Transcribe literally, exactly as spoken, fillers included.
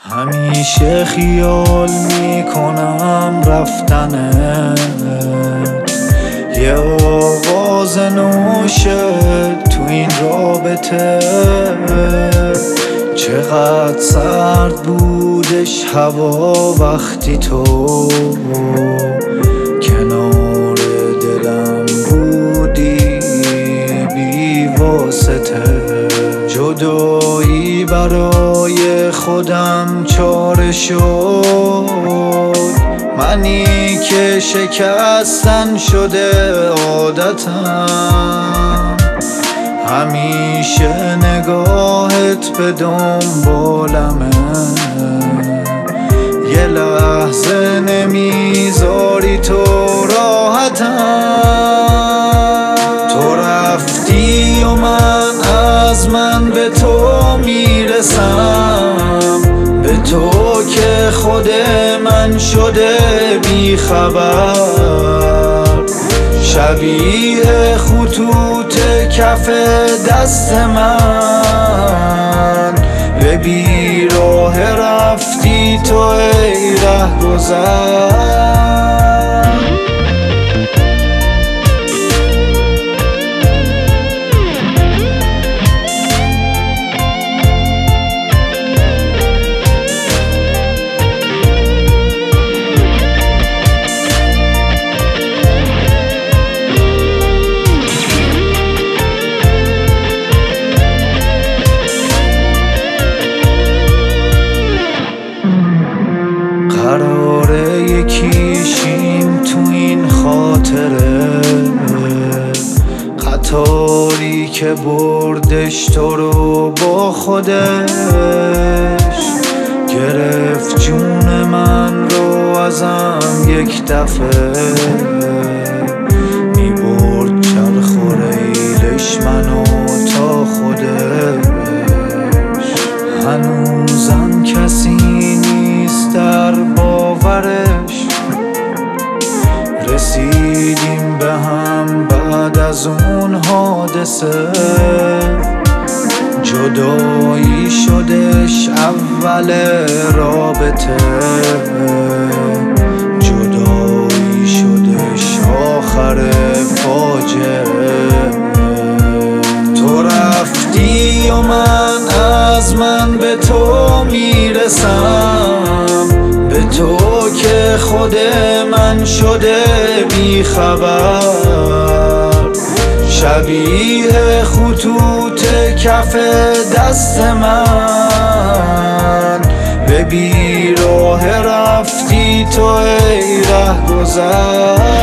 همیشه خیال میکنم رفتنت، یه آغاز نوشه تو این رابطه. چقدر سرد بودش هوا وقتی تو کنار دلم بودی بی واسطه. جدایی برای خودم چاره شد، منی که شکستن شده عادتم. همیشه نگاهت به دنبالمه، یه لحظه نمیذاری تو راحتم. تو رفتی و من از من به تو میرسم، به تو که خود من شده بی خبر. شبیه خطوط کف دست من، به بیراه رفتی تو ای رهگذر. قراره یکیشیم تو این خاطره، قطاری که بردش تو رو با خودش. گرفت جون من رو ازم یک دفعه، میبرد چرخ و ریلش منو تا خودش. هنوزم کسی نیست در باورش، رسیدیم به هم بعد از اون حادثه. جدایی شدش اول رابطه، جدایی شدش آخر فاجعه. تو رفتی و من از من به تو میرسم، به تو که خود من شده بی خبر. شبیه خطوط کف دست من، به بیراه رفتی تو ای رهگذر.